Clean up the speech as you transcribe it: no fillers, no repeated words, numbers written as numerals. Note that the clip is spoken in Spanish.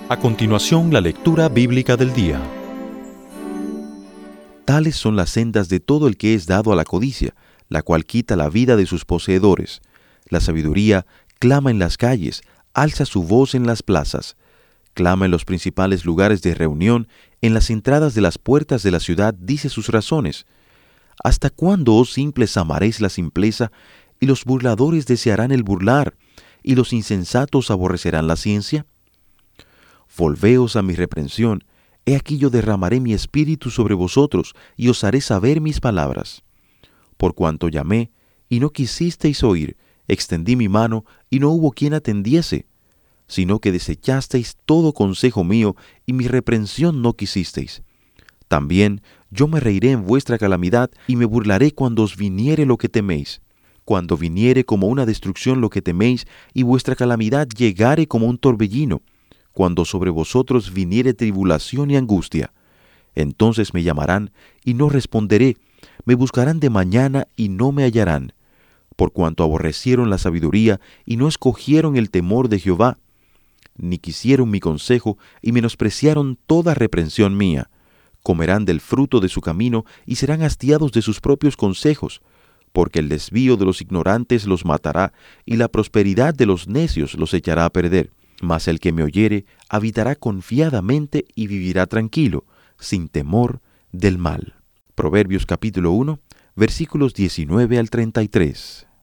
A continuación, la lectura bíblica del día. Tales son las sendas de todo el que es dado a la codicia, la cual quita la vida de sus poseedores. La sabiduría clama en las calles, alza su voz en las plazas. Clama en los principales lugares de reunión, en las entradas de las puertas de la ciudad dice sus razones. ¿Hasta cuándo, oh simples, amaréis la simpleza, y los burladores desearán el burlar, y los insensatos aborrecerán la ciencia? Volveos a mi reprensión, he aquí yo derramaré mi espíritu sobre vosotros, y os haré saber mis palabras. Por cuanto llamé, y no quisisteis oír, extendí mi mano, y no hubo quien atendiese, sino que desechasteis todo consejo mío, y mi reprensión no quisisteis. También yo me reiré en vuestra calamidad, y me burlaré cuando os viniere lo que teméis. Cuando viniere como una destrucción lo que teméis, y vuestra calamidad llegare como un torbellino, cuando sobre vosotros viniere tribulación y angustia. Entonces me llamarán, y no responderé, me buscarán de mañana, y no me hallarán. Por cuanto aborrecieron la sabiduría, y no escogieron el temor de Jehová, ni quisieron mi consejo, y menospreciaron toda reprensión mía. Comerán del fruto de su camino, y serán hastiados de sus propios consejos, porque el desvío de los ignorantes los matará, y la prosperidad de los necios los echará a perder. Mas el que me oyere habitará confiadamente y vivirá tranquilo, sin temor del mal. Proverbios capítulo 1, versículos 19 al 33.